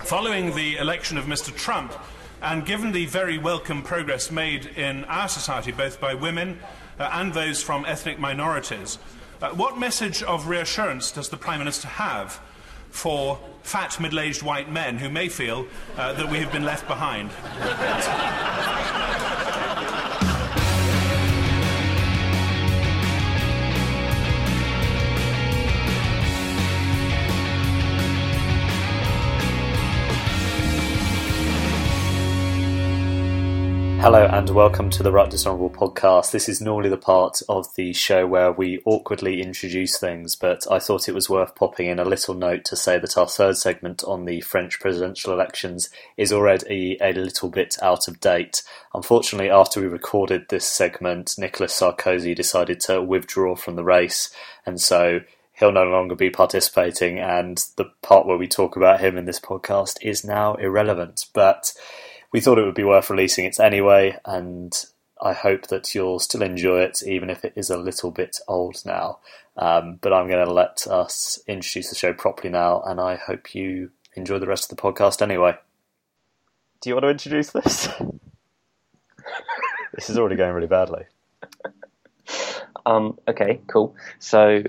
Following the election of Mr. Trump, and given the very welcome progress made in our society, both by women and those from ethnic minorities, what message of reassurance does the Prime Minister have for fat, middle-aged white men who may feel that we have been left behind? Hello and welcome to the Right Dishonourable podcast. This is normally the part of the show where we awkwardly introduce things, but I thought it was worth popping in a little note to say that our third segment on the French presidential elections is already a little bit out of date. Unfortunately, after we recorded this segment, Nicolas Sarkozy decided to withdraw from the race, and so he'll no longer be participating, and the part where we talk about him in this podcast is now irrelevant. But we thought it would be worth releasing it anyway, and I hope that you'll still enjoy it, even if it is a little bit old now. But I'm going to let us introduce the show properly now, and I hope you enjoy the rest of the podcast anyway. Do you want to introduce this? This is already going really badly. Okay, cool. So,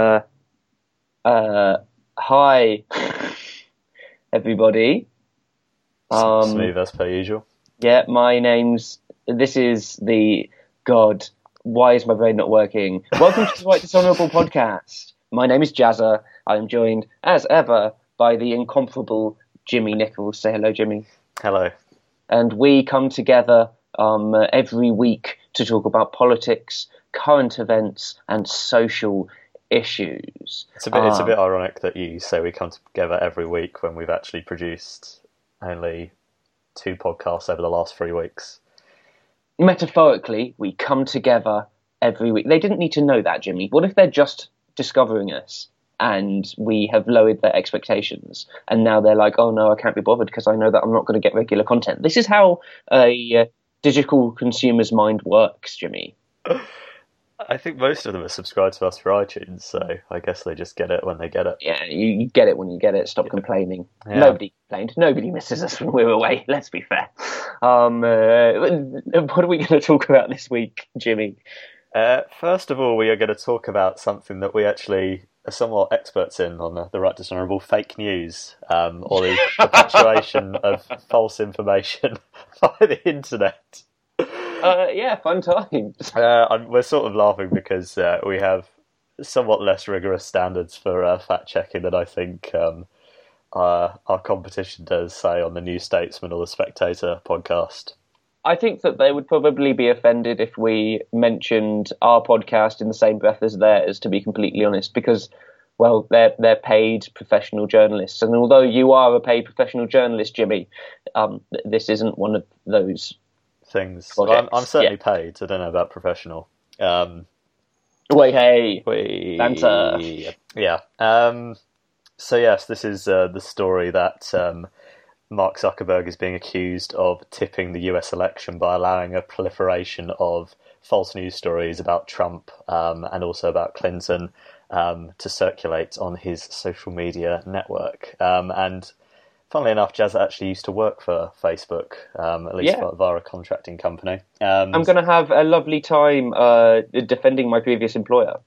hi, everybody. Smooth as per usual. Yeah, this is the... God, why is my brain not working? Welcome to the Right Dishonourable podcast. My name is Jazza. I am joined, as ever, by the incomparable Jimmy Nichols. Say hello, Jimmy. Hello. And we come together every week to talk about politics, current events, and social issues. It's a bit ironic that you say we come together every week when we've actually produced only 2 podcasts over the last 3 weeks. Metaphorically, we come together every week. They didn't need to know that, Jimmy. What if they're just discovering us and we have lowered their expectations and now they're like, oh no, I can't be bothered because I know that I'm not going to get regular content. This is how a digital consumer's mind works, Jimmy. I think most of them are subscribed to us for iTunes, so I guess they just get it when they get it. Yeah, you get it when you get it. Stop complaining. Yeah. Nobody complained. Nobody misses us when we're away. Let's be fair. What are we going to talk about this week, Jimmy? First of all, we are going to talk about something that we actually are somewhat experts in on the Right Dishonourable, fake news, or the perpetuation of false information by the internet. Yeah, fun times. We're sort of laughing because we have somewhat less rigorous standards for fact-checking than I think our competition does, say, on the New Statesman or the Spectator podcast. I think that they would probably be offended if we mentioned our podcast in the same breath as theirs, to be completely honest, because, well, they're paid professional journalists. And although you are a paid professional journalist, Jimmy, this isn't one of those things. Well, I'm certainly paid. I don't know about professional. Banter. Yeah. So yes, this is the story that Mark Zuckerberg is being accused of tipping the US election by allowing a proliferation of false news stories about Trump and also about Clinton to circulate on his social media network. And funnily enough, Jazz actually used to work for Facebook, at least via a contracting company. I'm going to have a lovely time defending my previous employer.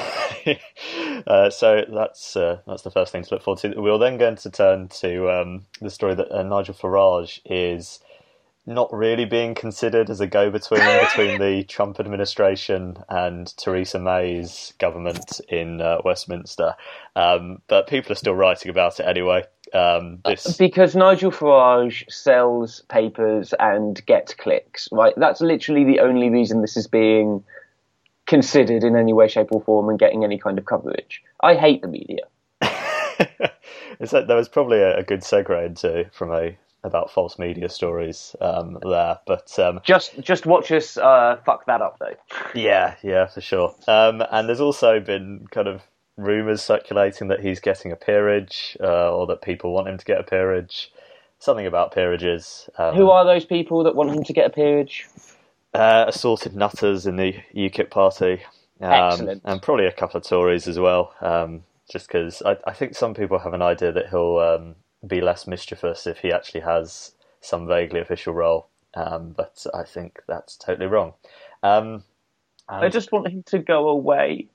So that's the first thing to look forward to. We're then going to turn to the story that Nigel Farage is not really being considered as a go-between between the Trump administration and Theresa May's government in Westminster. But people are still writing about it anyway. Because Nigel Farage sells papers and gets clicks, right? That's literally the only reason this is being considered in any way, shape or form and getting any kind of coverage. I hate the media. There was probably a good segue about false media stories there, but just watch us fuck that up though. Yeah, for sure. And there's also been kind of rumours circulating that he's getting a peerage, or that people want him to get a peerage. Something about peerages. Who are those people that want him to get a peerage? Assorted nutters in the UKIP party. Excellent. And probably a couple of Tories as well. Just because I think some people have an idea that he'll be less mischievous if he actually has some vaguely official role. But I think that's totally wrong. I just want him to go away.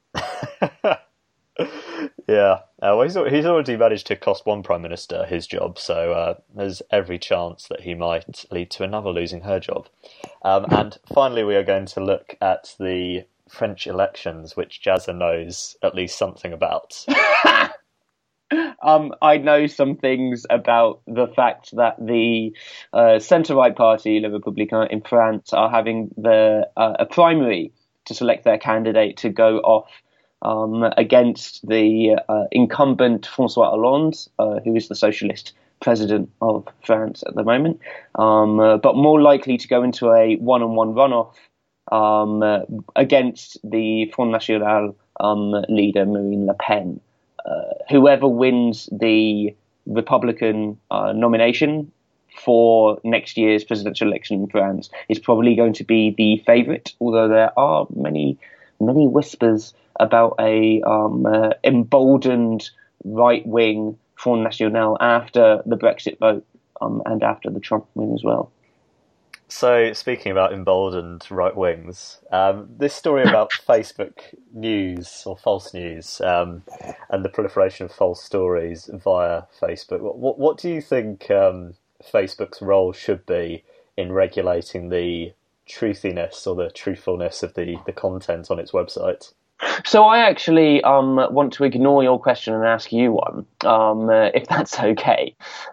Yeah, well, he's already managed to cost one Prime Minister his job, so there's every chance that he might lead to another losing her job. And finally, we are going to look at the French elections, which Jazza knows at least something about. I know some things about the fact that the centre-right party, Le Républicain, in France are having a primary to select their candidate to go off against the incumbent François Hollande, who is the socialist president of France at the moment, but more likely to go into a one-on-one runoff against the Front National leader, Marine Le Pen. Whoever wins the Republican nomination for next year's presidential election in France is probably going to be the favourite, although there are many whispers about a emboldened right-wing Front National after the Brexit vote and after the Trump win as well. So, speaking about emboldened right-wings, this story about Facebook news, or false news, and the proliferation of false stories via Facebook, what do you think Facebook's role should be in regulating the truthiness or the truthfulness of the content on its website? So I actually want to ignore your question and ask you one, if that's okay.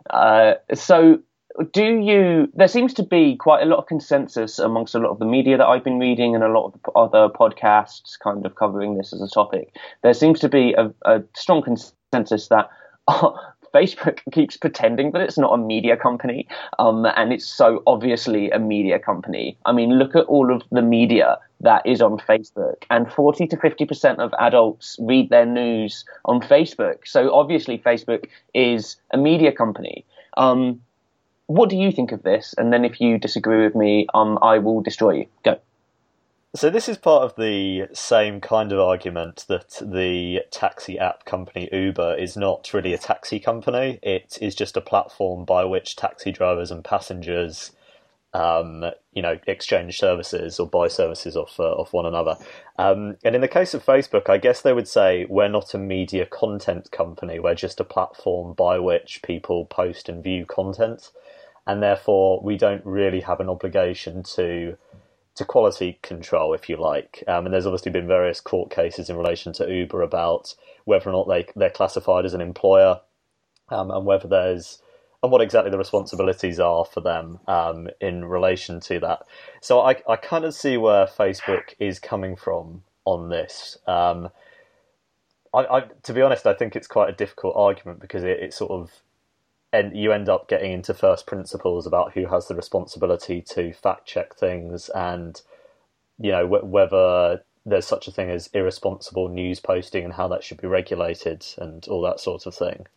There seems to be quite a lot of consensus amongst a lot of the media that I've been reading and a lot of the other podcasts kind of covering this as a topic. There seems to be a strong consensus that Facebook keeps pretending that it's not a media company, and it's so obviously a media company. I mean, look at all of the media that is on Facebook, and 40 to 50% of adults read their news on Facebook. So obviously Facebook is a media company. What do you think of this? And then if you disagree with me, I will destroy you. Go. So this is part of the same kind of argument that the taxi app company Uber is not really a taxi company. It is just a platform by which taxi drivers and passengers, exchange services or buy services off one another. And in the case of Facebook, I guess they would say we're not a media content company. We're just a platform by which people post and view content. And therefore, we don't really have an obligation to quality control, if you like. And there's obviously been various court cases in relation to Uber about whether or not they're classified as an employer, and what exactly the responsibilities are for them in relation to that. So I kind of see where Facebook is coming from on this. To be honest, I think it's quite a difficult argument because it sort of, and you end up getting into first principles about who has the responsibility to fact check things, and whether there's such a thing as irresponsible news posting and how that should be regulated and all that sort of thing.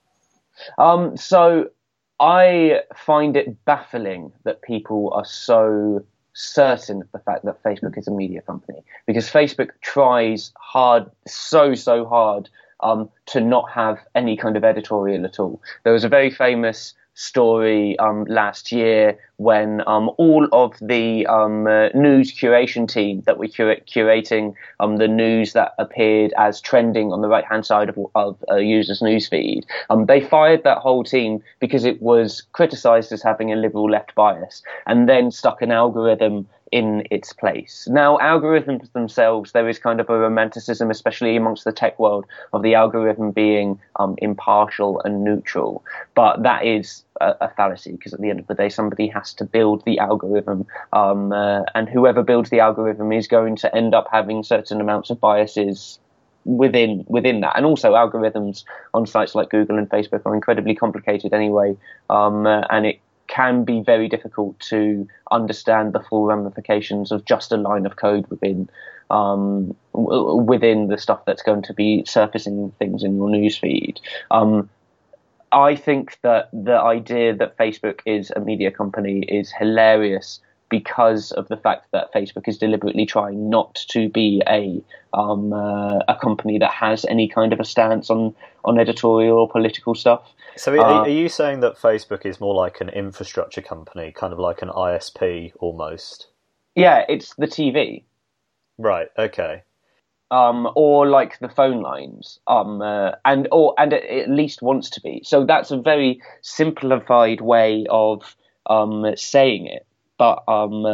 So I find it baffling that people are so certain of the fact that Facebook is a media company, because Facebook tries hard, so hard, to not have any kind of editorial at all. There was a very famous story last year when all of the news curation team that were curating the news that appeared as trending on the right-hand side of a user's newsfeed, they fired that whole team because it was criticised as having a liberal left bias, and then stuck an algorithm in its place. Now, algorithms themselves, there is kind of a romanticism, especially amongst the tech world, of the algorithm being impartial and neutral. But that is a fallacy, because at the end of the day, somebody has to build the algorithm, and whoever builds the algorithm is going to end up having certain amounts of biases within that. And also, algorithms on sites like Google and Facebook are incredibly complicated anyway, and it can be very difficult to understand the full ramifications of just a line of code within the stuff that's going to be surfacing things in your newsfeed. I think that the idea that Facebook is a media company is hilarious because of the fact that Facebook is deliberately trying not to be a company that has any kind of a stance on editorial or political stuff. So are you saying that Facebook is more like an infrastructure company, kind of like an ISP almost? Yeah, it's the TV. Right, okay. Or like the phone lines, and it at least wants to be. So that's a very simplified way of saying it, but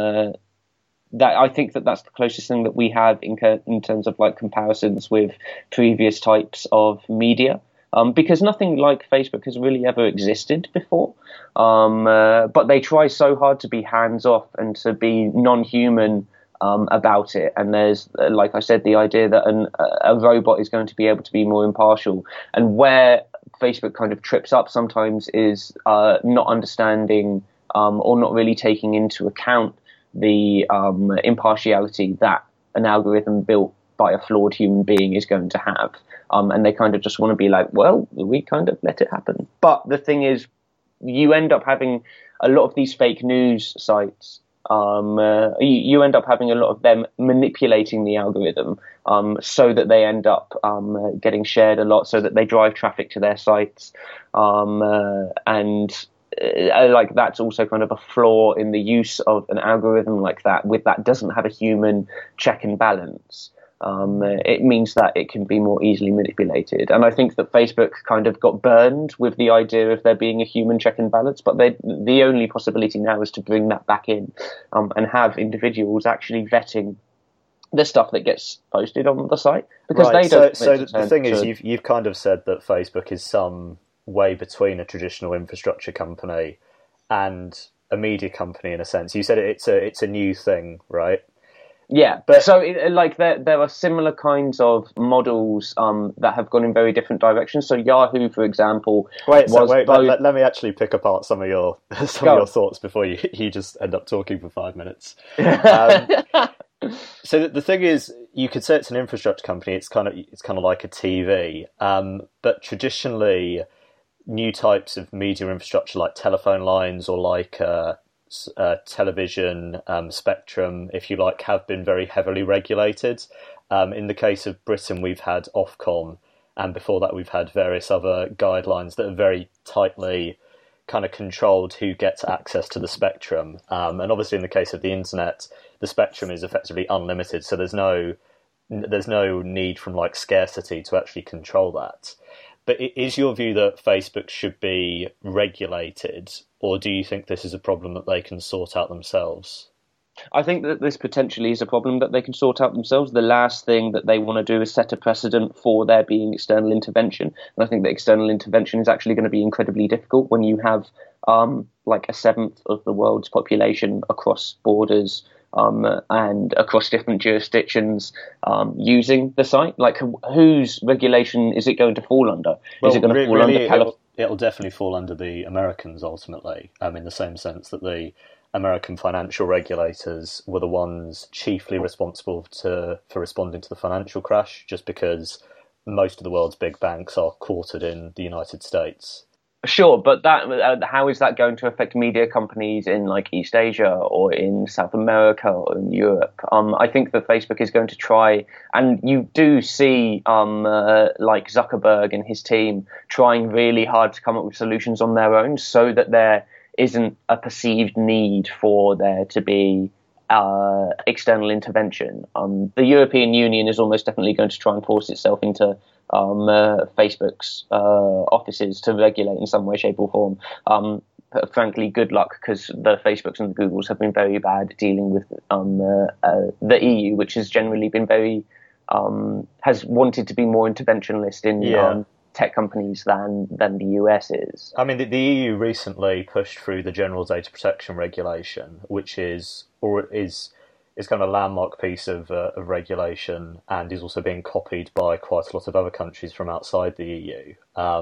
that I think that's the closest thing that we have in terms of like comparisons with previous types of media. Because nothing like Facebook has really ever existed before. But they try so hard to be hands off and to be non-human about it. And there's, like I said, the idea that a robot is going to be able to be more impartial. And where Facebook kind of trips up sometimes is not understanding or not really taking into account the impartiality that an algorithm built by a flawed human being is going to have. And they kind of just want to be like, well, we kind of let it happen. But the thing is, you end up having a lot of these fake news sites. You end up having a lot of them manipulating the algorithm so that they end up getting shared a lot, so that they drive traffic to their sites. And like that's also kind of a flaw in the use of an algorithm like that, that doesn't have a human check and balance. It means that it can be more easily manipulated. And I think that Facebook kind of got burned with the idea of there being a human check and balance, but the only possibility now is to bring that back in and have individuals actually vetting the stuff that gets posted on the site. Because right. they don't. So the thing is, you've kind of said that Facebook is some way between a traditional infrastructure company and a media company in a sense. You said it's a new thing, right? Yeah, but so there are similar kinds of models that have gone in very different directions. So Yahoo, for example, let me actually pick apart some of your thoughts before you just end up talking for 5 minutes. So the thing is, you could say it's an infrastructure company. It's kind of like a TV, but traditionally, new types of media infrastructure like telephone lines or like television spectrum, if you like, have been very heavily regulated. In the case of Britain, we've had Ofcom, and before that we've had various other guidelines that are very tightly kind of controlled who gets access to the spectrum. And obviously in the case of the internet, the spectrum is effectively unlimited, so there's no need from like scarcity to actually control that. But is your view that Facebook should be regulated, or do you think this is a problem that they can sort out themselves? I think that this potentially is a problem that they can sort out themselves. The last thing that they want to do is set a precedent for there being external intervention. And I think that external intervention is actually going to be incredibly difficult when you have like a seventh of the world's population across borders and across different jurisdictions using the site. Like, whose regulation is it going to fall under? Well, is it going to fall under California? It'll definitely fall under the Americans ultimately, in the same sense that the American financial regulators were the ones chiefly responsible for responding to the financial crash, just because most of the world's big banks are quartered in the United States. Sure, but that how is that going to affect media companies in like East Asia or in South America or in Europe? I think that Facebook is going to try, and you do see like Zuckerberg and his team trying really hard to come up with solutions on their own, so that there isn't a perceived need for there to be external intervention. The European Union is almost definitely going to try and force itself into Facebook's offices to regulate in some way, shape or form. But frankly, good luck, because the Facebooks and the Googles have been very bad at dealing with the EU, which has generally been very has wanted to be more interventionist in tech companies than the US is. I mean, the EU recently pushed through the General Data Protection Regulation, which is kind of a landmark piece of regulation, and is also being copied by quite a lot of other countries from outside the EU.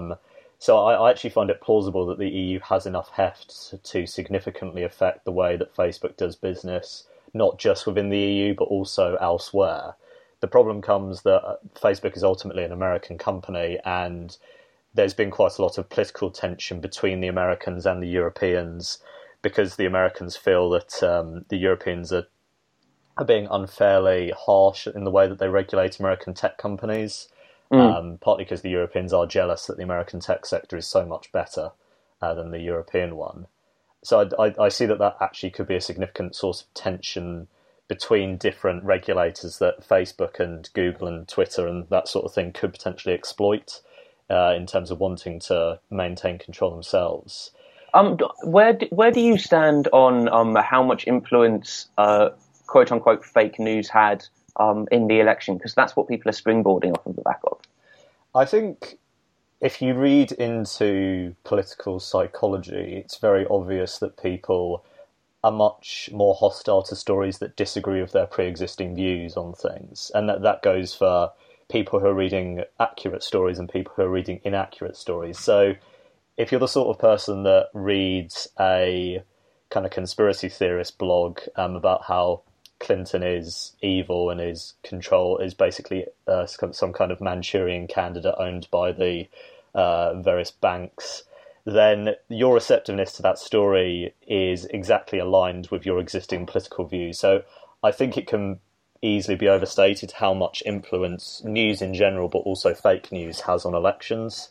So I actually find it plausible that the EU has enough heft to significantly affect the way that Facebook does business, not just within the EU, but also elsewhere. The problem comes that Facebook is ultimately an American company, and there's been quite a lot of political tension between the Americans and the Europeans, because the Americans feel that the Europeans are being unfairly harsh in the way that they regulate American tech companies. partly because the Europeans are jealous that the American tech sector is so much better than the European one. So I see that actually could be a significant source of tension between different regulators that Facebook and Google and Twitter and that sort of thing could potentially exploit in terms of wanting to maintain control themselves. Where do you stand on how much influence quote unquote fake news had in the election? Because that's what people are springboarding off of the back of. I think if you read into political psychology, it's very obvious that people are much more hostile to stories that disagree with their pre-existing views on things. And that goes for people who are reading accurate stories and people who are reading inaccurate stories. So if you're the sort of person that reads a kind of conspiracy theorist blog about how Clinton is evil and his control is basically some kind of Manchurian candidate owned by the various banks, then your receptiveness to that story is exactly aligned with your existing political views. So I think it can easily be overstated how much influence news in general, but also fake news, has on elections.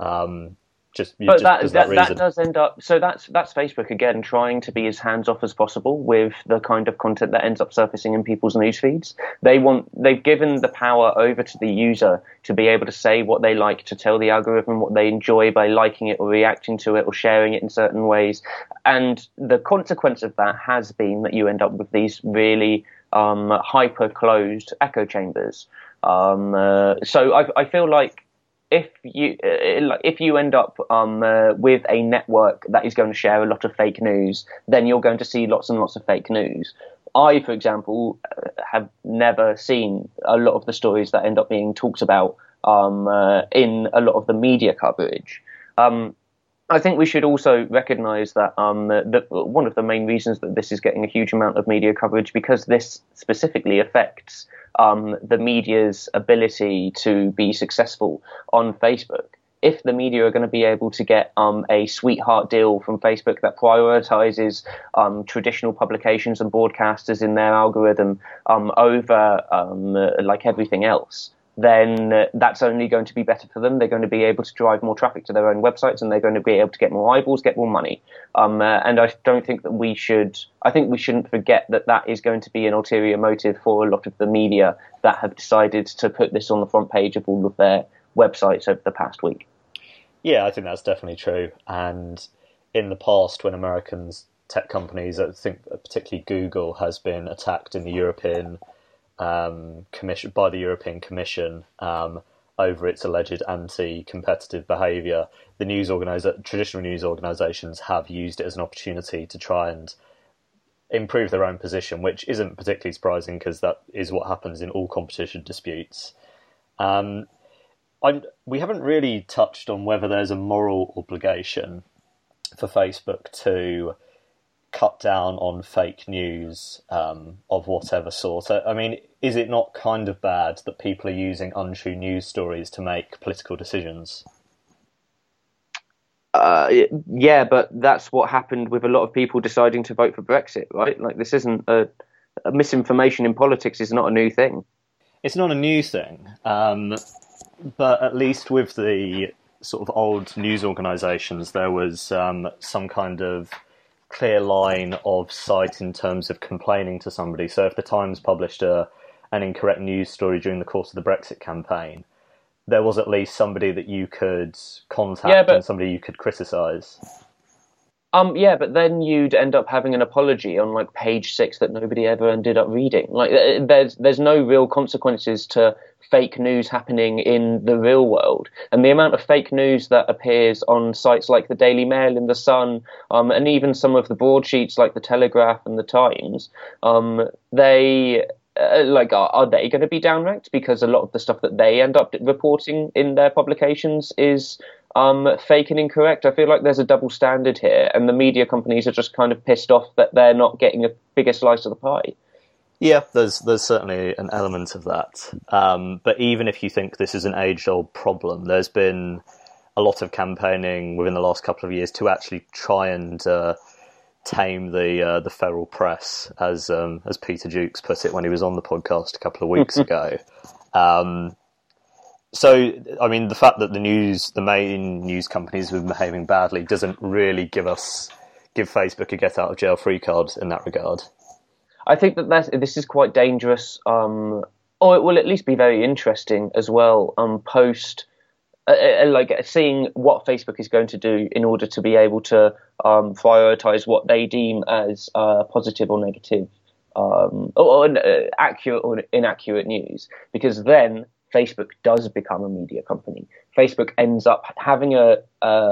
That does end up. So that's Facebook again trying to be as hands off as possible with the kind of content that ends up surfacing in people's news feeds. They've given the power over to the user to be able to say what they like, to tell the algorithm what they enjoy by liking it or reacting to it or sharing it in certain ways. And the consequence of that has been that you end up with these really hyper closed echo chambers. So I feel like if you end up with a network that is going to share a lot of fake news, then you're going to see lots and lots of fake news. I, for example, have never seen a lot of the stories that end up being talked about in a lot of the media coverage. I think we should also recognise that one of the main reasons that this is getting a huge amount of media coverage, because this specifically affects the media's ability to be successful on Facebook. If the media are going to be able to get a sweetheart deal from Facebook that prioritizes traditional publications and broadcasters in their algorithm over like everything else, then that's only going to be better for them. They're going to be able to drive more traffic to their own websites, and they're going to be able to get more eyeballs, get more money. And I don't think that I think we shouldn't forget that is going to be an ulterior motive for a lot of the media that have decided to put this on the front page of all of their websites over the past week. Yeah, I think that's definitely true. And in the past, when Americans, tech companies, I think particularly Google, has been attacked in the European Commission by the European Commission over its alleged anti-competitive behaviour, traditional news organisations have used it as an opportunity to try and improve their own position, which isn't particularly surprising because that is what happens in all competition disputes. We haven't really touched on whether there's a moral obligation for Facebook to cut down on fake news of whatever sort. I mean, is it not kind of bad that people are using untrue news stories to make political decisions? Yeah, but that's what happened with a lot of people deciding to vote for Brexit, right? Like, this isn't misinformation in politics is not a new thing. It's not a new thing, but at least with the sort of old news organisations, there was some kind of clear line of sight in terms of complaining to somebody. So if the Times published an incorrect news story during the course of the Brexit campaign, there was at least somebody that you could contact and somebody you could criticise. Yeah, but then you'd end up having an apology on like page 6 that nobody ever ended up reading. Like, there's no real consequences to fake news happening in the real world, and the amount of fake news that appears on sites like the Daily Mail and the Sun, and even some of the broadsheets like the Telegraph and the Times, they. Are they going to be downranked because a lot of the stuff that they end up reporting in their publications is fake and incorrect? I feel like there's a double standard here, and the media companies are just kind of pissed off that they're not getting a bigger slice of the pie. Yeah, there's certainly an element of that. But even if you think this is an age-old problem, there's been a lot of campaigning within the last couple of years to actually try and tame the feral press, as Peter Jukes put it when he was on the podcast a couple of weeks ago. So, I mean, the fact that the main news companies have been behaving badly doesn't really give Facebook a get out of jail free card in that regard. I think this is quite dangerous, or it will at least be very interesting as well. Post like seeing what Facebook is going to do in order to be able to prioritize what they deem as positive or negative, or accurate or inaccurate news, because then Facebook does become a media company. Facebook ends up having an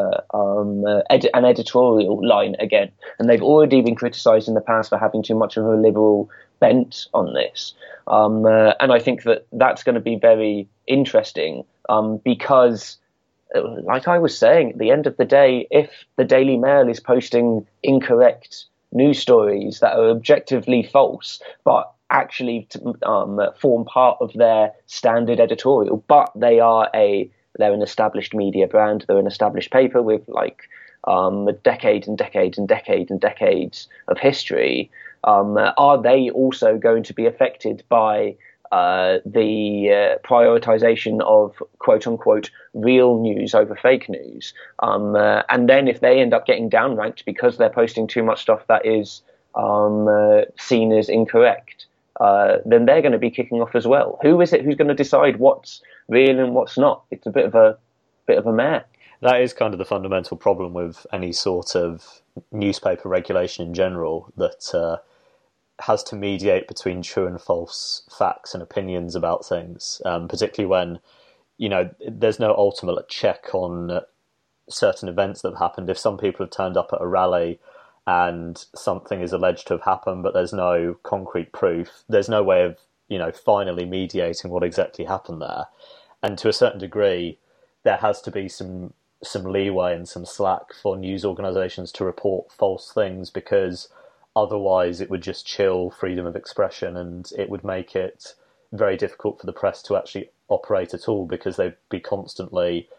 editorial line again, and they've already been criticised in the past for having too much of a liberal bent on this. And I think that's going to be very interesting because, like I was saying, at the end of the day, if the Daily Mail is posting incorrect news stories that are objectively false, but actually form part of their standard editorial, but they're an established media brand, they're an established paper with decades and decades and decades and decades of history, are they also going to be affected by the prioritization of quote unquote real news over fake news? And then if they end up getting downranked because they're posting too much stuff that is seen as incorrect, then they're going to be kicking off as well. Who is it who's going to decide what's real and what's not? It's a bit of a mare. That is kind of the fundamental problem with any sort of newspaper regulation in general, that has to mediate between true and false facts and opinions about things, particularly when, there's no ultimate check on certain events that have happened. If some people have turned up at a rally and something is alleged to have happened, but there's no concrete proof, there's no way of, finally mediating what exactly happened there. And to a certain degree, there has to be some leeway and some slack for news organisations to report false things, because otherwise it would just chill freedom of expression, and it would make it very difficult for the press to actually operate at all, because they'd be constantly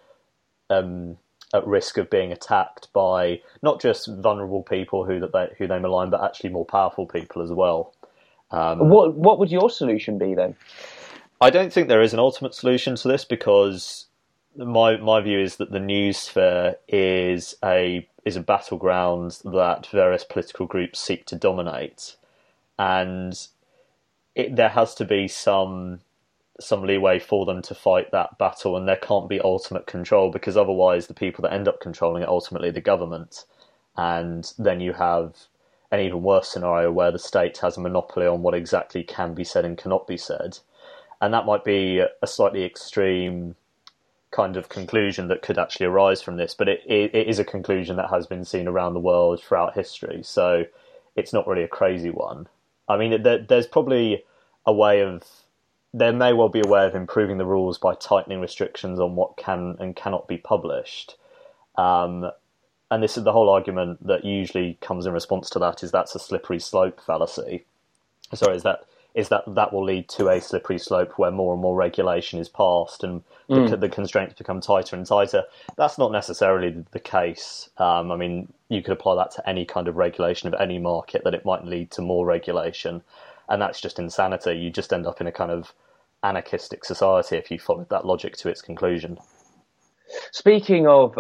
at risk of being attacked by not just vulnerable people who they malign, but actually more powerful people as well. What would your solution be then? I don't think there is an ultimate solution to this, because my view is that the news sphere is a battleground that various political groups seek to dominate, and there has to be some leeway for them to fight that battle, and there can't be ultimate control, because otherwise the people that end up controlling it ultimately the government, and then you have an even worse scenario where the state has a monopoly on what exactly can be said and cannot be said. And that might be a slightly extreme kind of conclusion that could actually arise from this, but it is a conclusion that has been seen around the world throughout history, so it's not really a crazy one. I mean, there's probably there may well be a way of improving the rules by tightening restrictions on what can and cannot be published. And this is the whole argument that usually comes in response to that, is that's a slippery slope fallacy. Sorry, is that will lead to a slippery slope where more and more regulation is passed and the constraints become tighter and tighter. That's not necessarily the case. I mean, you could apply that to any kind of regulation of any market, that it might lead to more regulation. And that's just insanity. You just end up in a kind of anarchistic society if you followed that logic to its conclusion. Speaking of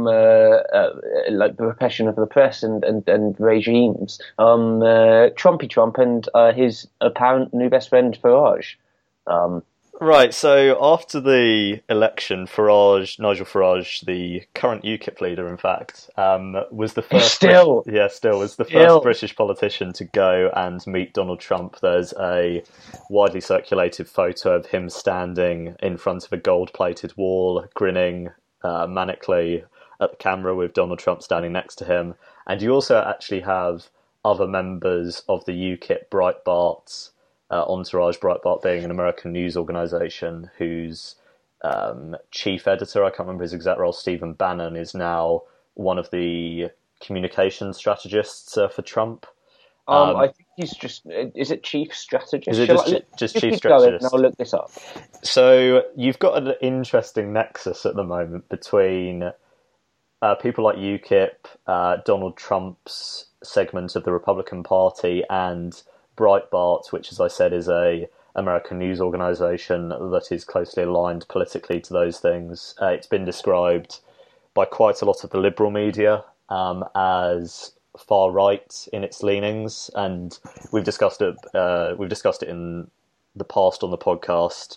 like the repression of the press and regimes, Trumpy Trump and his apparent new best friend Farage. Right, so after the election, Nigel Farage, the current UKIP leader, in fact, was the first was the first British politician to go and meet Donald Trump. There's a widely circulated photo of him standing in front of a gold-plated wall, grinning manically at the camera, with Donald Trump standing next to him. And you also actually have other members of the UKIP Breitbart entourage, Breitbart being an American news organisation whose chief editor, I can't remember his exact role, Stephen Bannon, is now one of the communications strategists for Trump. I think he's just, is it chief strategist? Is it just chief strategist? I'll look this up. So you've got an interesting nexus at the moment between people like UKIP, Donald Trump's segment of the Republican Party, and Breitbart, which, as I said, is a American news organisation that is closely aligned politically to those things. It's been described by quite a lot of the liberal media as far right in its leanings, and we've discussed it. We've discussed it in the past on the podcast.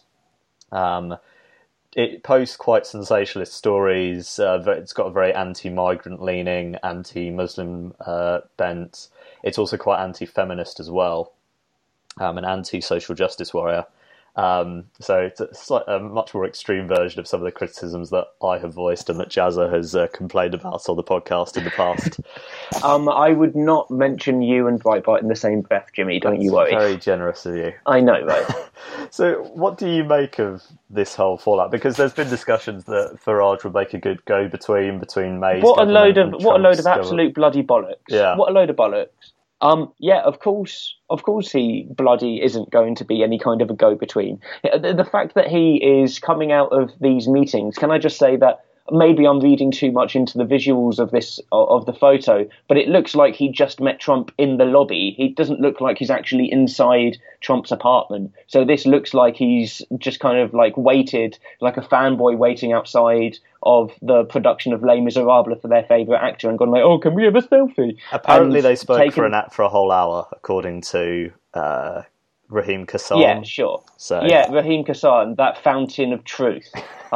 It posts quite sensationalist stories. It's got a very anti-migrant leaning, anti-Muslim bent. It's also quite anti-feminist as well, an anti-social justice warrior. So it's like a much more extreme version of some of the criticisms that I have voiced and that Jazza has complained about on the podcast in the past. I would not mention you and Breitbart in the same breath, Jimmy. Don't you worry. Very generous of you. I know, right? So what do you make of this whole fallout? Because there's been discussions that Farage would make a good go-between between May's government and Trump's what a load of absolute bloody bollocks. Yeah. What a load of bollocks. Yeah, of course he bloody isn't going to be any kind of a go-between. The fact that he is coming out of these meetings, can I just say that maybe I'm reading too much into the visuals of the photo, but it looks like he just met Trump in the lobby. He doesn't look like he's actually inside Trump's apartment. So this looks like he's just kind of like waited, like a fanboy waiting outside of the production of Les Miserables for their favourite actor and gone like, oh, can we have a selfie? Apparently they spoke for a whole hour, according to Raheem Kassan. Yeah, sure. So yeah, Raheem Kassan, that fountain of truth.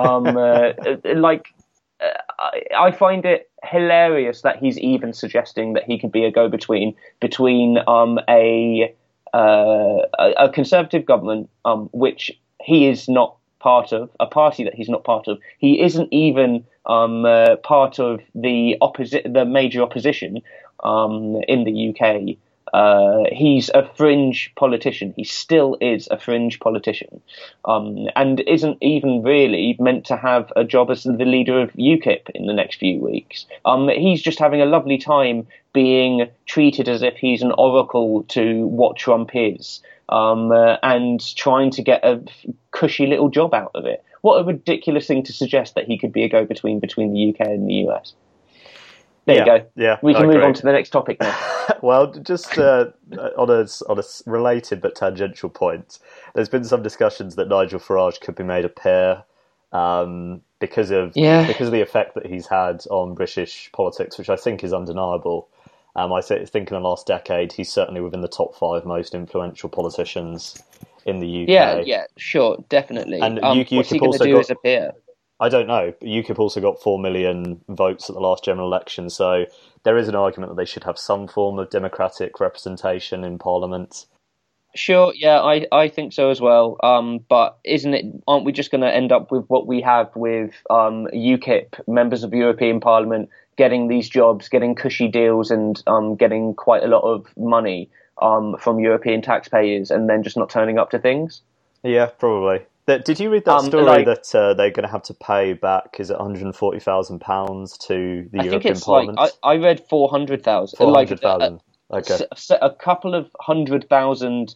I find it hilarious that he's even suggesting that he could be a go-between between a conservative government, which he is not part of, a party that he's not part of. He isn't even part of the major opposition in the UK. He's a fringe politician. He still is a fringe politician, and isn't even really meant to have a job as the leader of UKIP in the next few weeks. He's just having a lovely time being treated as if he's an oracle to what Trump is, and trying to get a cushy little job out of it. What a ridiculous thing to suggest that he could be a go-between between the UK and the US. There you go. Yeah, we can move on to the next topic now. Well, just on a related but tangential point, there's been some discussions that Nigel Farage could be made a peer because of the effect that he's had on British politics, which I think is undeniable. I think in the last decade, he's certainly within the top 5 most influential politicians in the UK. Yeah, sure, definitely. And what's he going to do as a peer? I don't know, but UKIP also got 4 million votes at the last general election, so there is an argument that they should have some form of democratic representation in Parliament. Sure, yeah, I think so as well. But aren't we just going to end up with what we have with UKIP, members of European Parliament, getting these jobs, getting cushy deals and getting quite a lot of money from European taxpayers and then just not turning up to things? Yeah, probably. Did you read that story that they're going to have to pay back, is it £140,000 to the European Parliament? I read 400,000. 400,000, okay. A couple of €100,000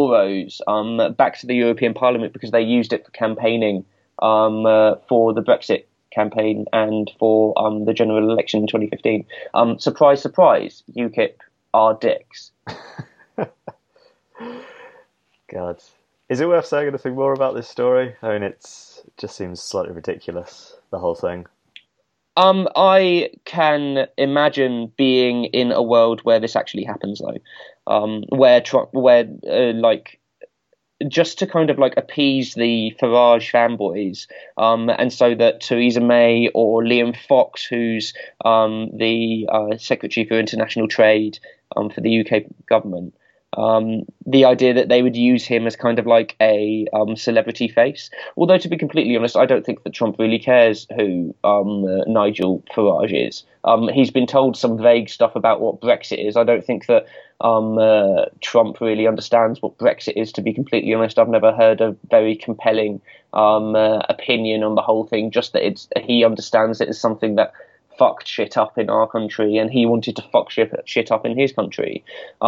back to the European Parliament because they used it for campaigning for the Brexit campaign and for the general election in 2015. Surprise, surprise, UKIP are dicks. God. Is it worth saying anything more about this story? I mean, it just seems slightly ridiculous, the whole thing. I can imagine being in a world where this actually happens, though, where just to kind of like appease the Farage fanboys, and so that Theresa May or Liam Fox, who's the Secretary for International Trade for the UK government, the idea that they would use him as kind of like a celebrity face. Although, to be completely honest, I don't think that Trump really cares who Nigel Farage is. He's been told some vague stuff about what Brexit is. I don't think that Trump really understands what Brexit is, to be completely honest. I've never heard a very compelling opinion on the whole thing, just that he understands it as something that fucked shit up in our country, and he wanted to fuck shit up in his country.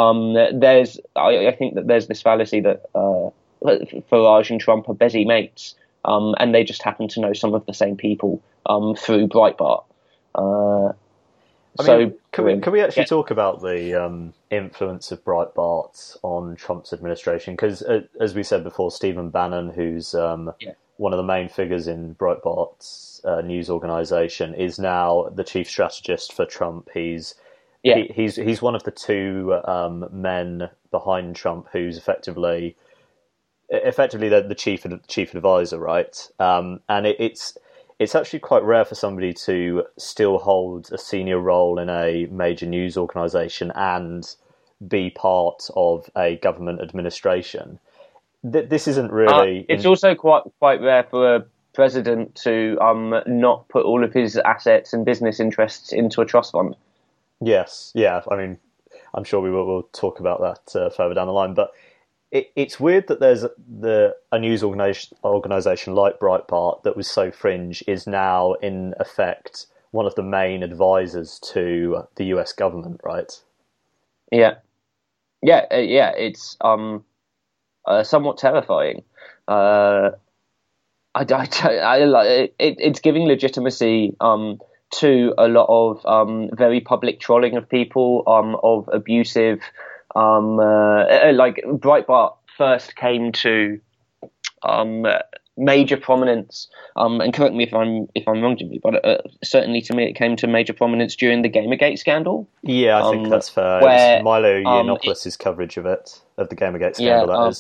I think that there's this fallacy that Farage and Trump are busy mates, and they just happen to know some of the same people through Breitbart. Can we actually talk about the influence of Breitbart on Trump's administration? Because, as we said before, Stephen Bannon, who's one of the main figures in Breitbart's news organization, is now the chief strategist for Trump. He's one of the two men behind Trump who's effectively the chief advisor, right? And it's actually quite rare for somebody to still hold a senior role in a major news organization and be part of a government administration. This isn't really. It's also quite rare for a president to not put all of his assets and business interests into a trust fund. Yes, yeah. I mean, I'm sure we'll talk about that further down the line, but. It's weird that there's a news organisation like Breitbart that was so fringe is now in effect one of the main advisors to the US government, right? Yeah. It's somewhat terrifying. It's giving legitimacy to a lot of very public trolling of people, of abusive. Like Breitbart first came to major prominence, and correct me if I'm wrong, Jimmy, but certainly to me it came to major prominence during the Gamergate scandal. Yeah, I think that's fair. Where, Milo Yiannopoulos' coverage of the Gamergate scandal,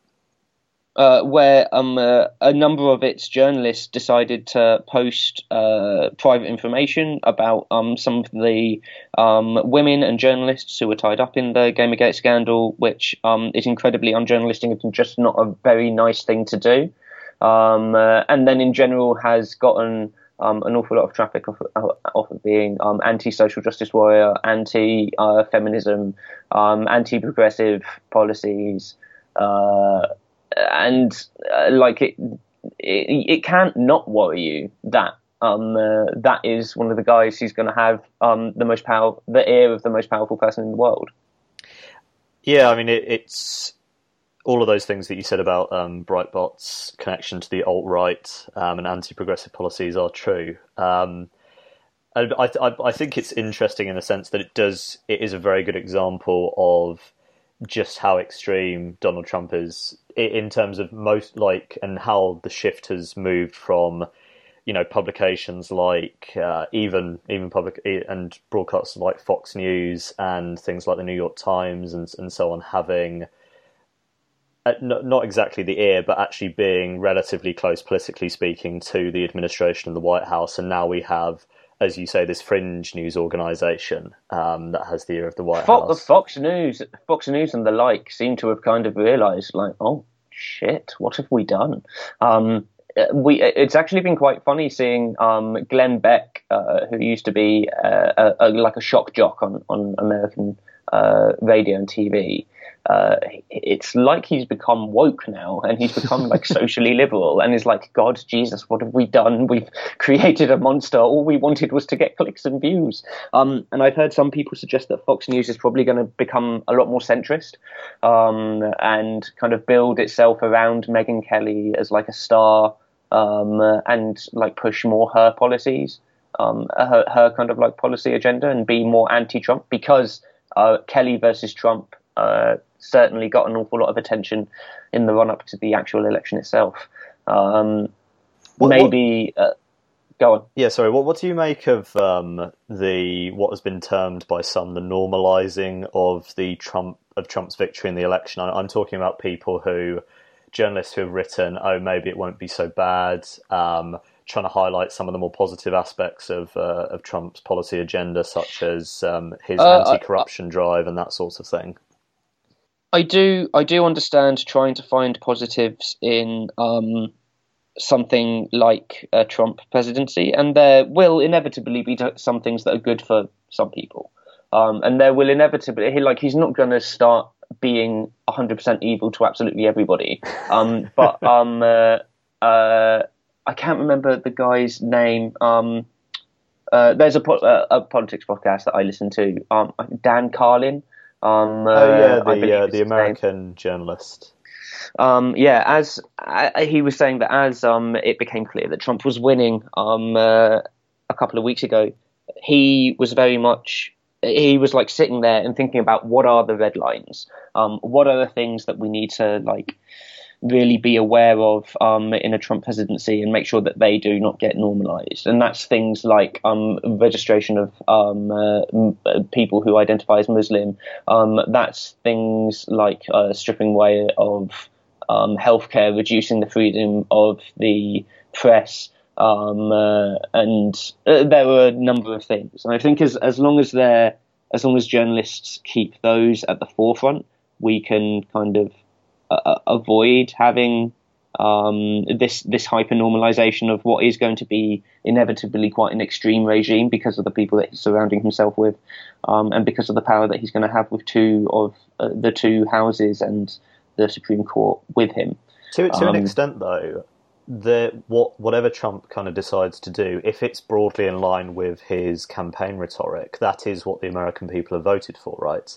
where a number of its journalists decided to post private information about some of the women and journalists who were tied up in the Gamergate scandal, which is incredibly unjournalistic and just not a very nice thing to do. And then in general has gotten an awful lot of traffic off of being anti-social justice warrior, anti-feminism, anti-progressive policies, and it can't not worry you that that is one of the guys who's going to have the ear of the most powerful person in the world. Yeah, I mean it's all of those things that you said about Breitbart's connection to the alt-right and anti-progressive policies are true. And I think it's interesting in the sense that it is a very good example of just how extreme Donald Trump is in terms of and how the shift has moved from, publications like even public and broadcasters like Fox News and things like the New York Times and so on having not exactly the ear, but actually being relatively close, politically speaking, to the administration of the White House. And now we have, as you say, this fringe news organisation that has the ear of the White House. Fox News and the like seem to have kind of realised, oh shit, what have we done? It's actually been quite funny seeing Glenn Beck, who used to be like a shock jock on American radio and TV. It's like he's become woke now, and he's become like socially liberal, and is like, God, Jesus, what have we done? We've created a monster. All we wanted was to get clicks and views. And I've heard some people suggest that Fox News is probably going to become a lot more centrist, and kind of build itself around Megyn Kelly as like a star, and like push more her policies, her kind of like policy agenda, and be more anti-Trump, because Kelly versus Trump certainly got an awful lot of attention in the run-up to the actual election itself. Go on. Yeah, sorry. What do you make of what has been termed by some the normalising of Trump's victory in the election? I'm talking about journalists who have written, "Oh, maybe it won't be so bad." Trying to highlight some of the more positive aspects of Trump's policy agenda, such as his anti-corruption drive and that sort of thing. I do understand trying to find positives in something like a Trump presidency, and there will inevitably be some things that are good for some people, and there will inevitably he's not going to start being 100% evil to absolutely everybody, but I can't remember the guy's name. There's a politics podcast that I listen to. Dan Carlin. The American journalist. As he was saying that as it became clear that Trump was winning a couple of weeks ago, he was very much, he was like sitting there and thinking about what are the red lines, what are the things that we need to like really be aware of in a Trump presidency and make sure that they do not get normalized. And that's things like registration of people who identify as Muslim. That's things like stripping away of healthcare, reducing the freedom of the press. And there were a number of things. And I think as long as journalists keep those at the forefront, we can kind of avoid having this hyper normalization of what is going to be inevitably quite an extreme regime because of the people that he's surrounding himself with, and because of the power that he's going to have with two of the two houses and the Supreme Court with him. To an extent, though, whatever Trump kind of decides to do, if it's broadly in line with his campaign rhetoric, that is what the American people have voted for, right?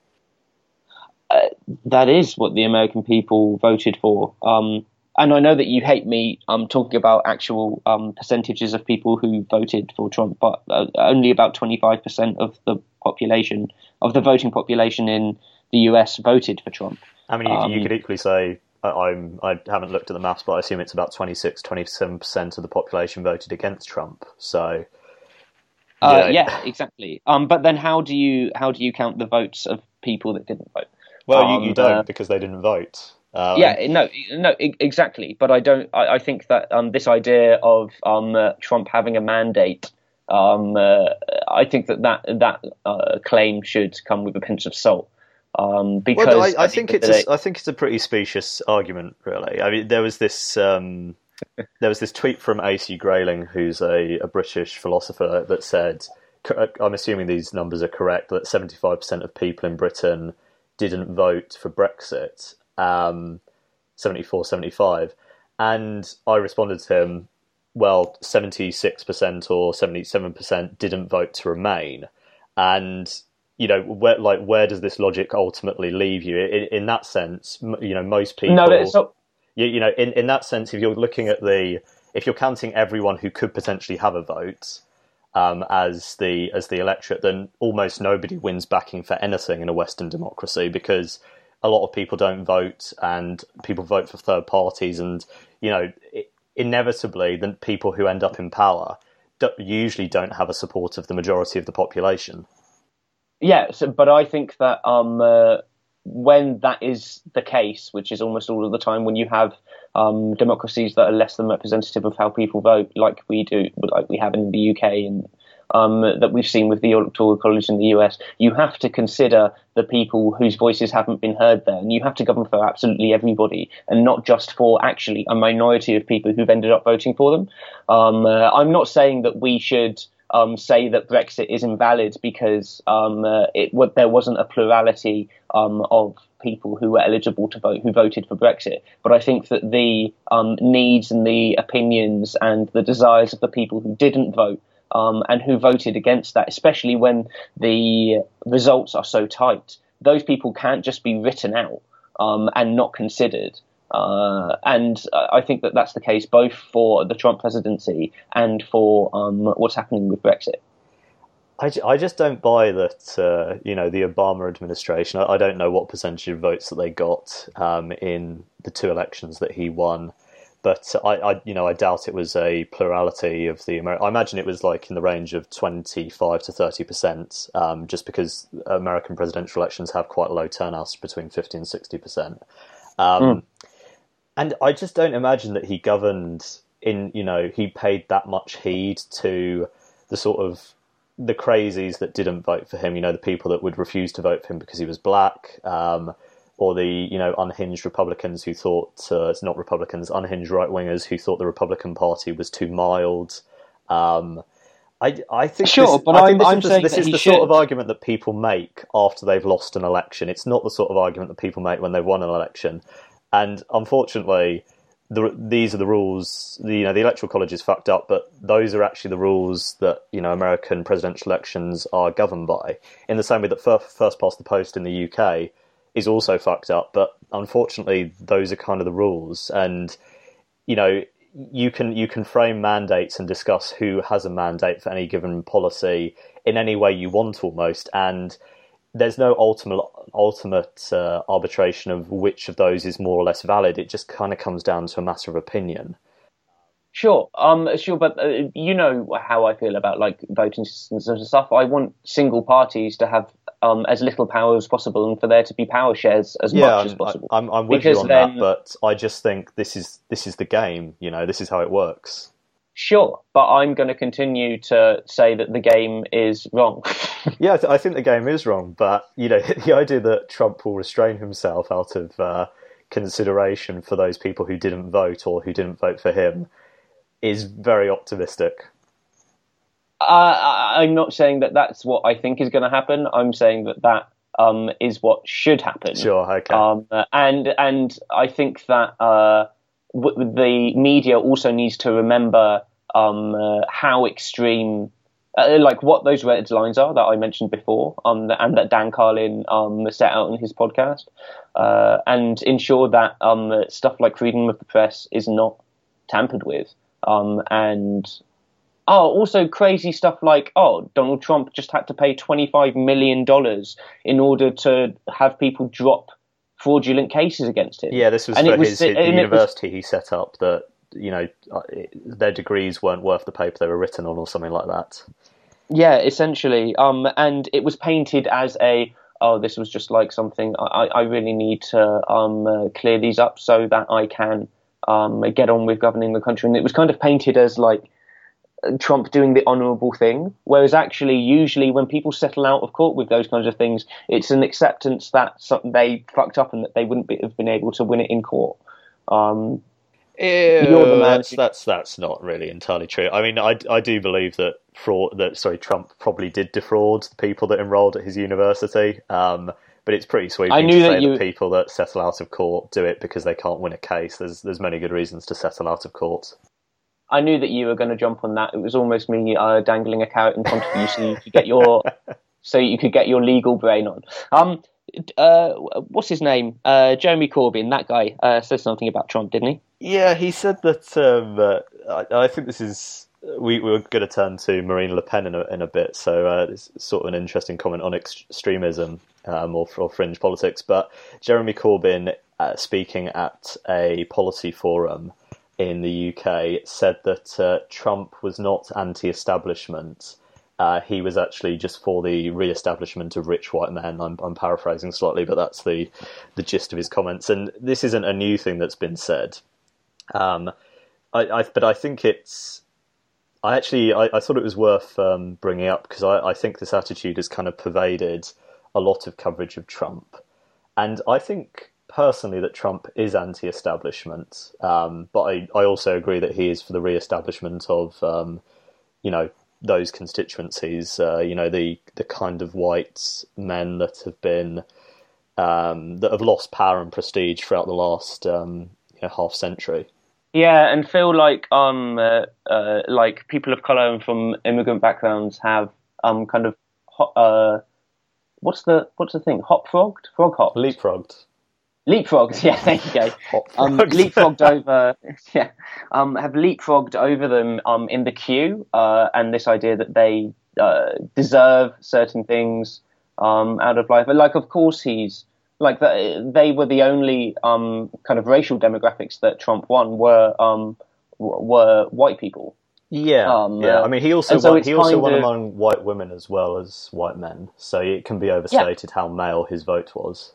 That is what the American people voted for. And I know that you hate me talking about actual percentages of people who voted for Trump, but only about 25% of the population, of the voting population in the US voted for Trump. I mean, you could equally say, I haven't looked at the maths, but I assume it's about 27% of the population voted against Trump. So, yeah, exactly. But then how do you count the votes of people that didn't vote? Well, you don't, because they didn't vote. Exactly. But I don't. I think that this idea of Trump having a mandate, I think that claim should come with a pinch of salt. Because I think it's a pretty specious argument, really. I mean, there was this tweet from A.C. Grayling, who's a British philosopher, that said, I'm assuming these numbers are correct, that 75% of people in Britain didn't vote for Brexit, 74-75, and I responded to him, well, 76% or 77% didn't vote to remain, and where does this logic ultimately leave you? In that sense, most people. No, it's not. In that sense, if you're looking at if you're counting everyone who could potentially have a vote as the electorate, then almost nobody wins backing for anything in a Western democracy, because a lot of people don't vote and people vote for third parties, and inevitably the people who end up in power usually don't have a support of the majority of the population. Yeah, but I think that when that is the case, which is almost all of the time, when you have democracies that are less than representative of how people vote, like we have in the UK, and that we've seen with the Electoral College in the US, you have to consider the people whose voices haven't been heard there, and you have to govern for absolutely everybody, and not just for actually a minority of people who've ended up voting for them. I'm not saying that we should say that Brexit is invalid because there wasn't a plurality of people who were eligible to vote who voted for Brexit. But I think that the needs and the opinions and the desires of the people who didn't vote and who voted against that, especially when the results are so tight, those people can't just be written out and not considered. And I think that that's the case both for the Trump presidency and for what's happening with Brexit. I just don't buy that, the Obama administration, I don't know what percentage of votes that they got in the two elections that he won, but I doubt it was a plurality of the I imagine it was like in the range of 25 to 30%, just because American presidential elections have quite low turnouts, between 50 and 60%. And I just don't imagine that he governed he paid that much heed to the sort of the crazies that didn't vote for him, the people that would refuse to vote for him because he was black, or the, unhinged Republicans who thought, not Republicans, unhinged right-wingers who thought the Republican Party was too mild. I think sure, this is the sort of argument that people make after they've lost an election. It's not the sort of argument that people make when they've won an election. And unfortunately, these are the rules. The Electoral College is fucked up, but those are actually the rules that American presidential elections are governed by. In the same way that first past the post in the UK is also fucked up, but unfortunately, those are kind of the rules. And you can frame mandates and discuss who has a mandate for any given policy in any way you want, almost, and there's no ultimate arbitration of which of those is more or less valid. It just kind of comes down to a matter of opinion. Sure, but you know how I feel about like voting systems and stuff. I want single parties to have as little power as possible, and for there to be power shares as much as possible. I'm with you on that, but I just think this is the game. You know, this is how it works. Sure, but I'm going to continue to say that the game is wrong. Yeah, I think the game is wrong, but you know, the idea that Trump will restrain himself out of consideration for those people who didn't vote or who didn't vote for him is very optimistic. I'm not saying that that's what I think is going to happen. I'm saying that is what should happen. Sure, okay. And I think that the media also needs to remember how extreme, like what those red lines are that I mentioned before, and that Dan Carlin set out in his podcast, and ensure that stuff like freedom of the press is not tampered with. Also crazy stuff like, Donald Trump just had to pay $25 million in order to have people drop fraudulent cases against him. Yeah, this was for the university he set up that, you know, their degrees weren't worth the paper they were written on or something like that. Yeah, essentially. And it was painted as this was just like something, I really need to clear these up so that I can get on with governing the country. And it was kind of painted as like Trump doing the honourable thing, whereas actually usually when people settle out of court with those kinds of things, it's an acceptance that they fucked up and that they wouldn't have been able to win it in court. You're the man. That's not really entirely true. I mean, I do believe that Trump probably did defraud the people that enrolled at his university. But it's pretty sweeping to say that people that settle out of court do it because they can't win a case. There's many good reasons to settle out of court. I knew that you were going to jump on that. It was almost me dangling a carrot in front of you so you could get your legal brain on. What's his name? Jeremy Corbyn. That guy said something about Trump, didn't he? Yeah, he said that. I think this is. We were going to turn to Marine Le Pen in a bit, so it's sort of an interesting comment on extremism or fringe politics. But Jeremy Corbyn, speaking at a policy forum in the UK, said that Trump was not anti-establishment. He was actually just for the re-establishment of rich white men. I'm paraphrasing slightly, but that's the gist of his comments. And this isn't a new thing that's been said. But I think it's. I thought it was worth bringing up because I think this attitude has kind of pervaded a lot of coverage of Trump. And I think personally that Trump is anti-establishment, but I also agree that he is for the re-establishment of, those constituencies, the kind of white men that have been, that have lost power and prestige throughout the last half century. Yeah, and feel like people of colour and from immigrant backgrounds have kind of what's the thing? Hop-frogged? Frog-hopped? Leapfrogged. Leapfrogged, yeah, there you go. Leapfrogged over, have leapfrogged over them in the queue, and this idea that they deserve certain things out of life. But like, of course, he's like they were the only kind of racial demographics that Trump won were white people. Yeah. I mean, he also won among white women as well as white men, so it can be overstated how male his vote was.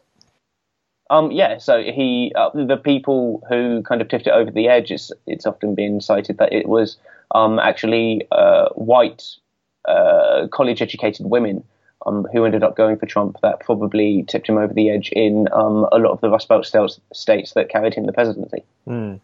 So he, the people who kind of tipped it over the edge, it's often been cited that it was actually white college-educated women who ended up going for Trump that probably tipped him over the edge in a lot of the Rust Belt states that carried him the presidency. Mm.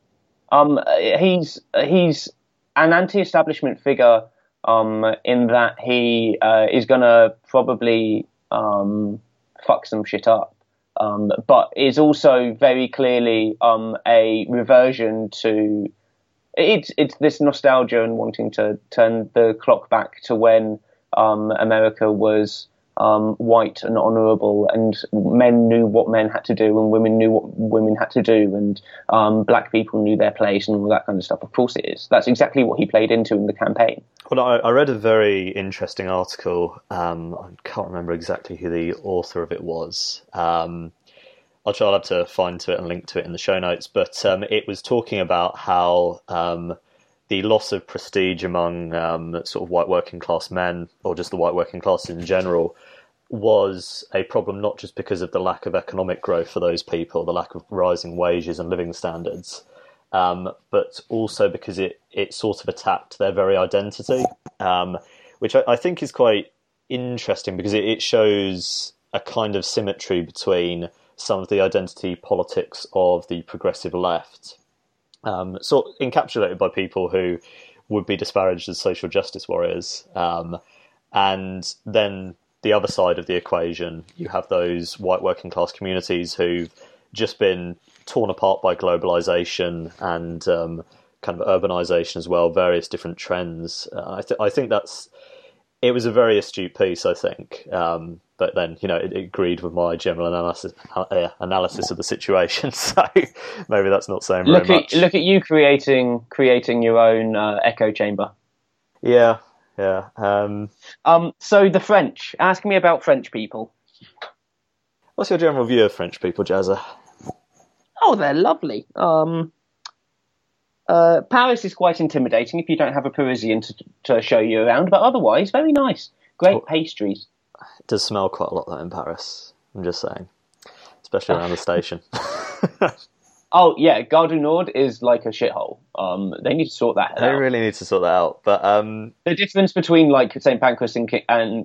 He's an anti-establishment figure in that he is going to probably fuck some shit up. But is also very clearly a reversion to it's this nostalgia and wanting to turn the clock back to when America was white and honourable, and men knew what men had to do, and women knew what women had to do, and black people knew their place, and all that kind of stuff. Of course it is. That's exactly what he played into in the campaign. Well, I read a very interesting article. I can't remember exactly who the author of it was. I'll have to find to it and link to it in the show notes. But it was talking about how the loss of prestige among sort of white working class men, or just the white working class in general, was a problem not just because of the lack of economic growth for those people, the lack of rising wages and living standards, but also because it sort of attacked their very identity, which I think is quite interesting because it shows a kind of symmetry between some of the identity politics of the progressive left, sort of encapsulated by people who would be disparaged as social justice warriors, and then the other side of the equation, you have those white working class communities who've just been torn apart by globalization and kind of urbanization as well, various different trends. I think it was a very astute piece, I think. But then, it agreed with my general analysis of the situation. So maybe that's not saying very much. Look at you creating your own echo chamber. Yeah. So the French. Ask me about French people. What's your general view of French people, Jazza? Oh, they're lovely. Paris is quite intimidating if you don't have a Parisian to show you around, but otherwise, very nice. Great pastries. It does smell quite a lot, though, in Paris. I'm just saying. Especially around the station. Oh, yeah, Gare du Nord is like a shithole. They need to sort that out. They really need to sort that out. But the difference between, like, St. Pancras and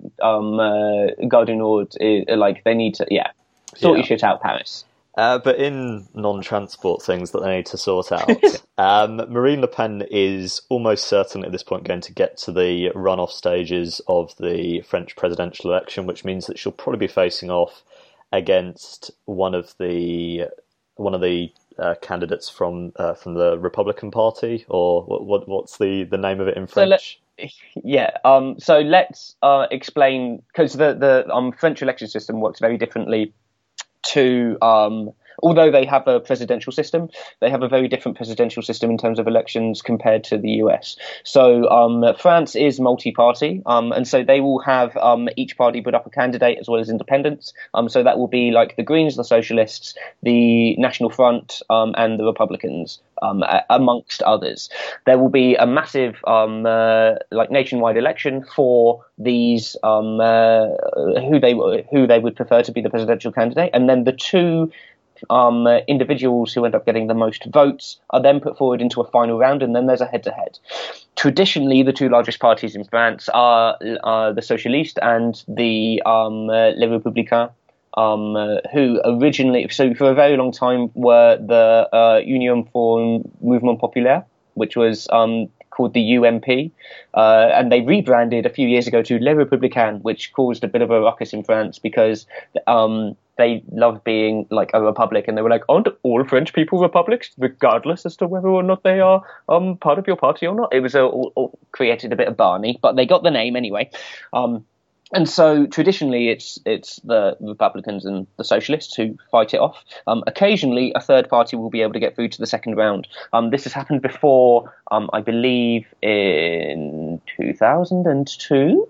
Gare du Nord is, like, they need to, sort your shit out, Paris. But in non-transport things that they need to sort out, Marine Le Pen is almost certainly at this point going to get to the runoff stages of the French presidential election, which means that she'll probably be facing off against one of the candidates from the Republican Party, or what's the name of it in French? So let's explain, because the French election system works very differently to, although they have a presidential system, they have a very different presidential system in terms of elections compared to the US. So France is multi-party, and so they will have each party put up a candidate as well as independents. So that will be like the Greens, the Socialists, the National Front, and the Republicans, amongst others. There will be a massive nationwide election for these who they would prefer to be the presidential candidate, and then the two individuals who end up getting the most votes are then put forward into a final round, and then there's a head-to-head. Traditionally, the two largest parties in France are the Socialiste and the Les Républicains, who originally, so for a very long time, were the Union pour Mouvement Populaire, which was called the UMP, and they rebranded a few years ago to Les Républicains, which caused a bit of a ruckus in France because they love being like a republic, and they were like, aren't all French people republics, regardless as to whether or not they are part of your party or not? It was all created a bit of Barney, but they got the name anyway. And so traditionally it's the Republicans and the Socialists who fight it off. Occasionally a third party will be able to get through to the second round. This has happened before, I believe in 2002.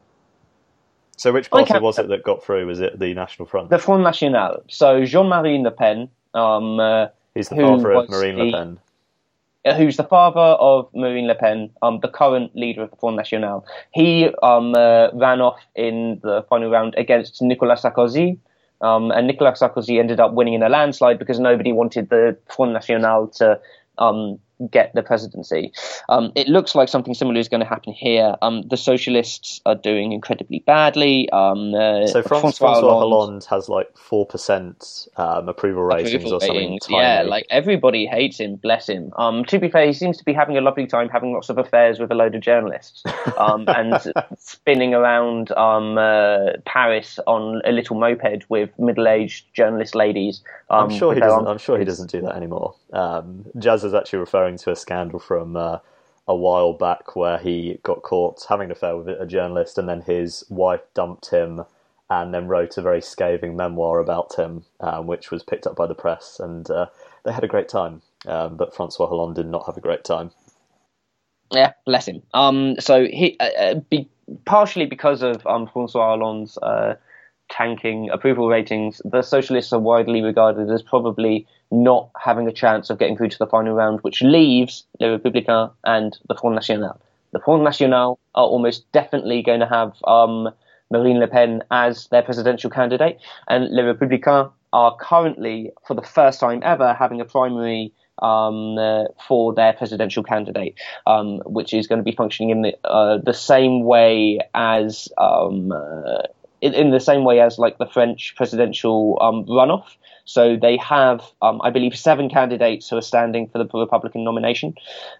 So which party was it that got through? Was it the National Front? The Front National. So Jean-Marie Le Pen. He's the father of Marine Le Pen. Who's the father of Marine Le Pen, the current leader of the Front National. He ran off in the final round against Nicolas Sarkozy, and Nicolas Sarkozy ended up winning in a landslide because nobody wanted the Front National to get the presidency. It looks like something similar is going to happen here. The Socialists are doing incredibly badly. So François Hollande has like 4% approval ratings or something tiny. Yeah, like everybody hates him, bless him. To be fair, he seems to be having a lovely time having lots of affairs with a load of journalists and spinning around Paris on a little moped with middle-aged journalist ladies. I'm sure he doesn't do that anymore. Jazz is actually referring to a scandal from a while back where he got caught having an affair with a journalist, and then his wife dumped him and then wrote a very scathing memoir about him, which was picked up by the press, and they had a great time. But Francois Hollande did not have a great time. Yeah, bless him. So he, partially because of Francois Hollande's tanking approval ratings, the socialists are widely regarded as probably not having a chance of getting through to the final round, which leaves Les Républicains and the Front National. The Front National are almost definitely going to have Marine Le Pen as their presidential candidate, and Les Républicains are currently, for the first time ever, having a primary for their presidential candidate, which is going to be functioning in the same way as in the same way as like the French presidential runoff. So they have, I believe, 7 candidates who are standing for the Republican nomination.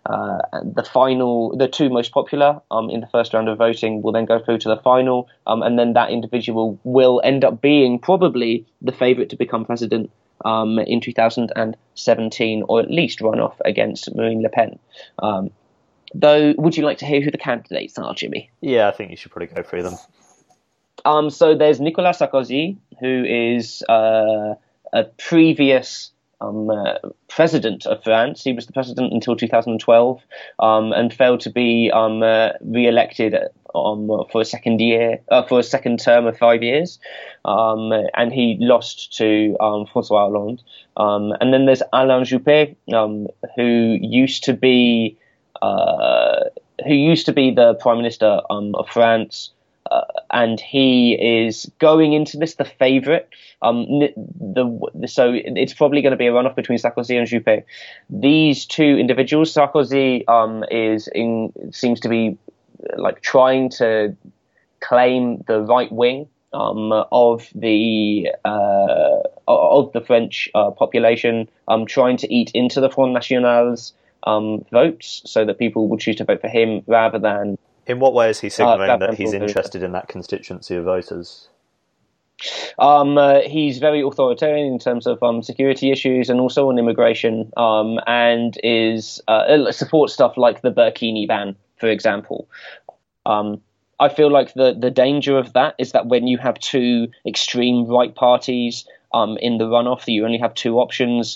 The 2 most popular in the first round of voting will then go through to the final, and then that individual will end up being probably the favourite to become president in 2017, or at least run off against Marine Le Pen. Though, would you like to hear who the candidates are, Jimmy? Yeah, I think you should probably go through them. So there's Nicolas Sarkozy, who is a previous president of France. He was the president until 2012 and failed to be re-elected for a second term of 5 years, and he lost to François Hollande. And then there's Alain Juppé, who used to be the Prime Minister of France. And he is going into this the favourite. So it's probably going to be a runoff between Sarkozy and Juppé. These 2 individuals, Sarkozy seems to be like trying to claim the right wing of the French population, trying to eat into the Front National's votes, so that people will choose to vote for him rather than. In what way is he signalling that he's interested in that constituency of voters? He's very authoritarian in terms of security issues and also on immigration, and supports stuff like the burkini ban, for example. I feel like the danger of that is that when you have 2 extreme right parties in the runoff, you only have 2 options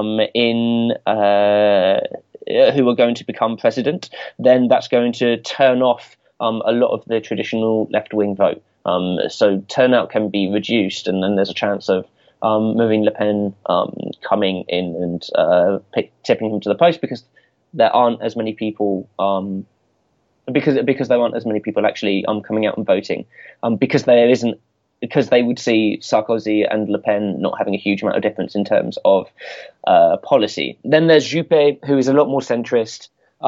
who are going to become president, then that's going to turn off a lot of the traditional left-wing vote. So turnout can be reduced, and then there's a chance of Marine Le Pen coming in and tipping him to the post, because there aren't as many people because there aren't as many people actually coming out and voting, because they would see Sarkozy and Le Pen not having a huge amount of difference in terms of policy. Then there's Juppé, who is a lot more centrist,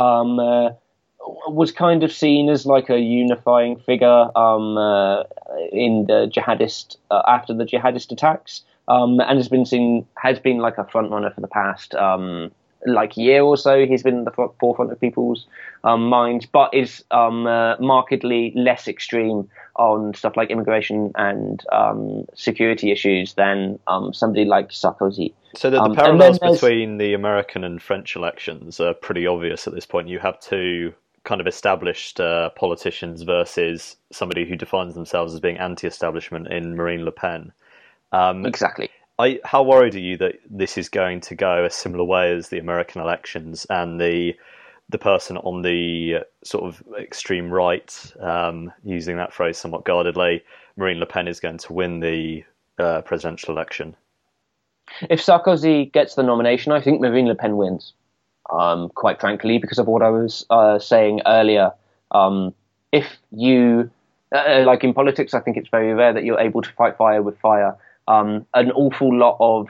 was kind of seen as like a unifying figure in the jihadist after the jihadist attacks, and has been like a front runner for the past year or so. He's been in the forefront of people's minds, but is markedly less extreme on stuff like immigration and security issues than somebody like Sarkozy. So the parallels between the American and French elections are pretty obvious at this point. You have 2 kind of established politicians versus somebody who defines themselves as being anti-establishment in Marine Le Pen. Exactly. How worried are you that this is going to go a similar way as the American elections, and the person on the sort of extreme right, using that phrase somewhat guardedly, Marine Le Pen, is going to win the presidential election? If Sarkozy gets the nomination, I think Marine Le Pen wins, quite frankly, because of what I was saying earlier. If you, like in politics, I think it's very rare that you're able to fight fire with fire. An awful lot of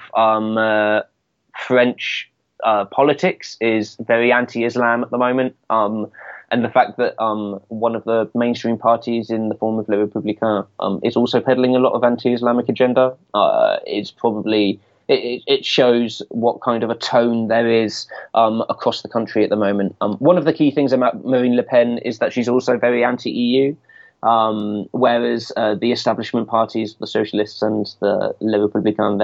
French politics is very anti-Islam at the moment, and the fact that one of the mainstream parties in the form of Les Républicains is also peddling a lot of anti-Islamic agenda is probably it shows what kind of a tone there is across the country at the moment. One of the key things about Marine Le Pen is that she's also very anti-EU. Whereas the establishment parties, the socialists and the Les Républicains,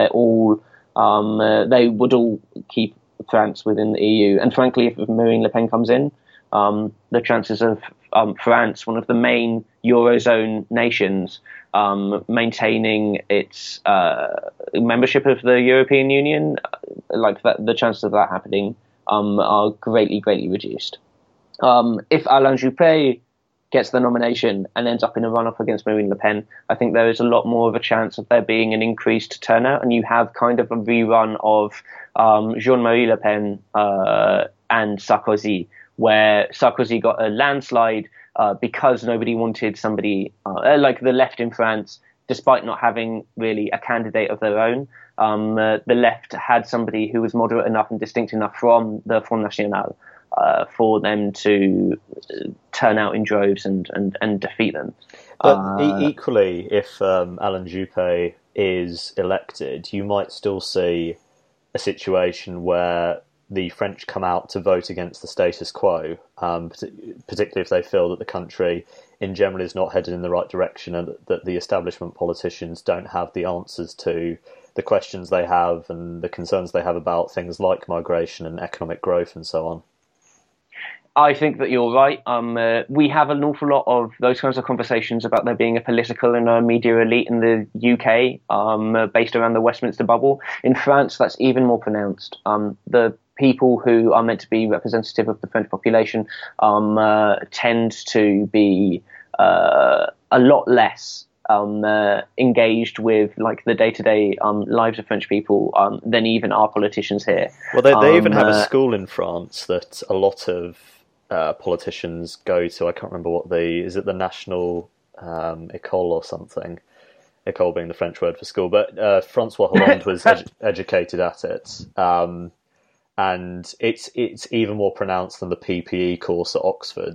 they would all keep France within the EU. And frankly, if Marine Le Pen comes in, the chances of France, one of the main Eurozone nations, maintaining its membership of the European Union, like that, the chances of that happening are greatly, greatly reduced. If Alain Juppé gets the nomination and ends up in a run-up against Marine Le Pen, I think there is a lot more of a chance of there being an increased turnout, and you have kind of a rerun of Jean-Marie Le Pen and Sarkozy, where Sarkozy got a landslide because nobody wanted somebody like the left in France, despite not having really a candidate of their own. The left had somebody who was moderate enough and distinct enough from the Front National for them to turn out in droves and defeat them. But equally, if Alain Juppé is elected, you might still see a situation where the French come out to vote against the status quo, particularly if they feel that the country in general is not headed in the right direction and that the establishment politicians don't have the answers to the questions they have and the concerns they have about things like migration and economic growth and so on. I think that you're right. We have an awful lot of those kinds of conversations about there being a political and a media elite in the UK based around the Westminster bubble. In France, that's even more pronounced. The people who are meant to be representative of the French population tend to be a lot less engaged with like the day-to-day lives of French people than even our politicians here. Well, they even have a school in France that a lot of politicians go to. I can't remember is it the National École or something? École being the French word for school, but Francois Hollande was educated at it. And it's even more pronounced than the PPE course at Oxford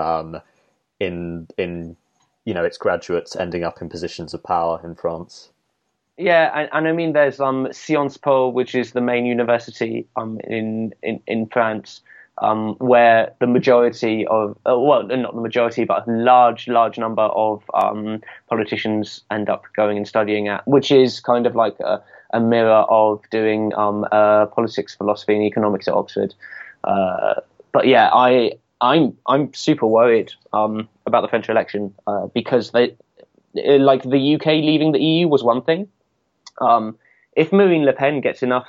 in its graduates ending up in positions of power in France. Yeah, and I mean there's Sciences Po, which is the main university in France, where the majority of not the majority, but a large number of politicians end up going and studying at, which is kind of like a mirror of doing politics, philosophy, and economics at Oxford. But yeah, I'm super worried about the French election because the UK leaving the EU was one thing. If Marine Le Pen gets enough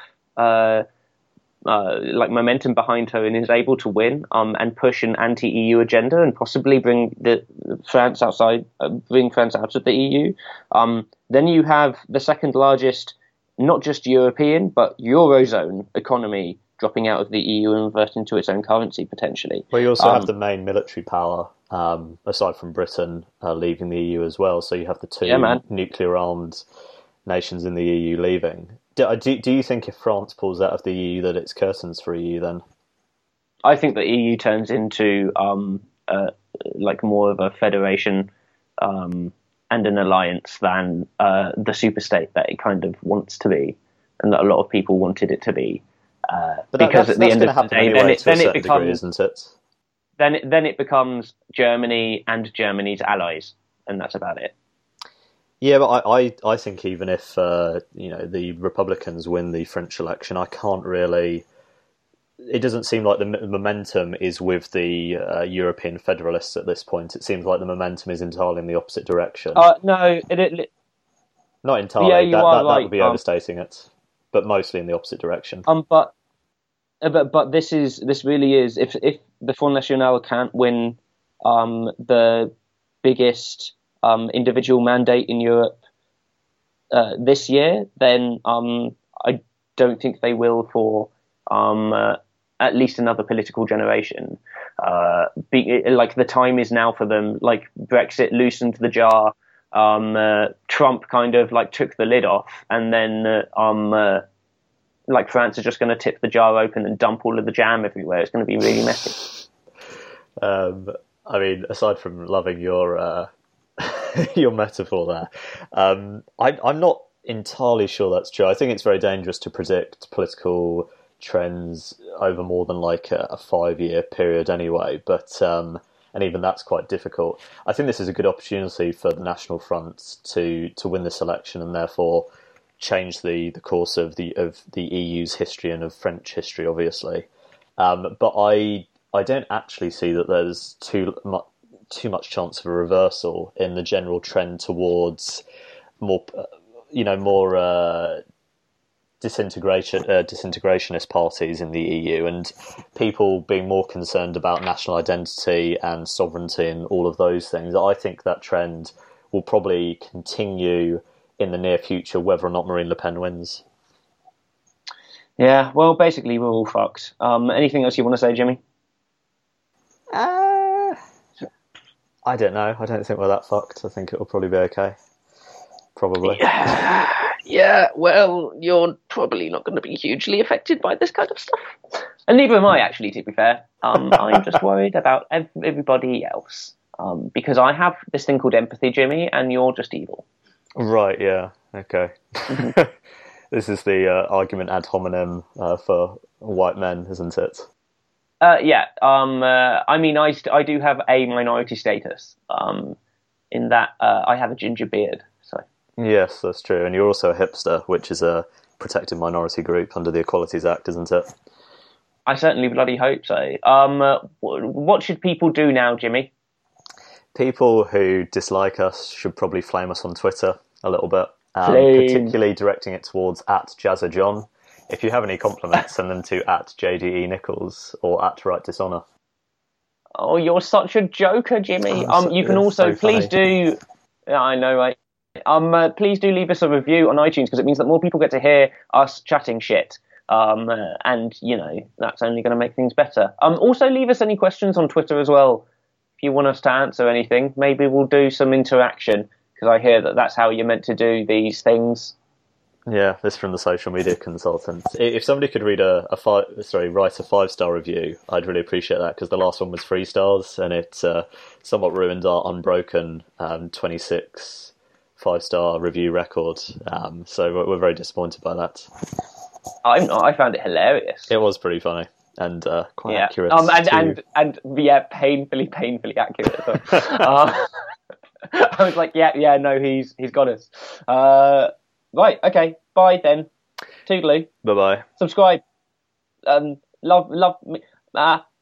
momentum behind her and is able to win and push an anti-EU agenda and possibly bring France out of the EU, then you have the second largest, not just European, but Eurozone economy dropping out of the EU and reverting to its own currency, potentially. Well, you also have the main military power, aside from Britain, leaving the EU as well. So you have the two nuclear-armed nations in the EU leaving. Do you think if France pulls out of the EU that it's curtains for EU then? I think the EU turns into more of a federation and an alliance than the superstate that it kind of wants to be, and that a lot of people wanted it to be. Because at the end of the day, then it becomes, isn't it? Then it becomes Germany and Germany's allies, and that's about it. Yeah, but I think even if the Republicans win the French election, I can't really. It doesn't seem like the momentum is with the European federalists at this point. It seems like the momentum is entirely in the opposite direction. No, not entirely. Yeah, that would be overstating it, but mostly in the opposite direction. But this really is if the Front National can't win the biggest individual mandate in Europe this year, then I don't think they will for at least another political generation. The time is now for them. Like Brexit loosened the jar. Trump kind of took the lid off, and then France is just going to tip the jar open and dump all of the jam everywhere. It's going to be really messy. I mean, aside from loving your your metaphor there, I'm not entirely sure that's true. I think it's very dangerous to predict political trends over more than a 5-year period anyway, but and even that's quite difficult. I think this is a good opportunity for the National Front to win this election and therefore change the course of the EU's history and of French history, obviously. But I I don't actually see that there's too much chance of a reversal in the general trend towards more disintegrationist parties in the EU, and people being more concerned about national identity and sovereignty and all of those things. I think that trend will probably continue in the near future, whether or not Marine Le Pen wins. Yeah, well, basically we're all fucked. Anything else you want to say, Jimmy? I don't know. I don't think we're that fucked. I think it will probably be okay. Probably. Yeah, well, you're probably not going to be hugely affected by this kind of stuff. And neither am I, actually, to be fair. I'm just worried about everybody else. Because I have this thing called empathy, Jimmy, and you're just evil. Right, yeah. Okay. This is the argument ad hominem for white men, isn't it? Yeah. I mean, I do have a minority status. In that I have a ginger beard. So. Yes, that's true. And you're also a hipster, which is a protected minority group under the Equalities Act, isn't it? I certainly bloody hope so. What should people do now, Jimmy? People who dislike us should probably flame us on Twitter a little bit, particularly directing it towards @JazzaJohn. If you have any compliments, send them to @JDE Nichols or @RightDishonour. Oh, you're such a joker, Jimmy. You can also please do. Yeah, I know, right? Please do leave us a review on iTunes, because it means that more people get to hear us chatting shit. And that's only going to make things better. Also, leave us any questions on Twitter as well. If you want us to answer anything, maybe we'll do some interaction, because I hear that that's how you're meant to do these things. Yeah, this is from the social media consultant. If somebody could write a 5-star review, I'd really appreciate that, because the last one was 3 stars, and it somewhat ruined our unbroken 26 5-star review record. So we're very disappointed by that. I'm not. I found it hilarious. It was pretty funny and quite accurate. And painfully accurate. I was like, no, he's got us. Right, okay, bye then. Toodaloo. Bye-bye. Subscribe. Love me.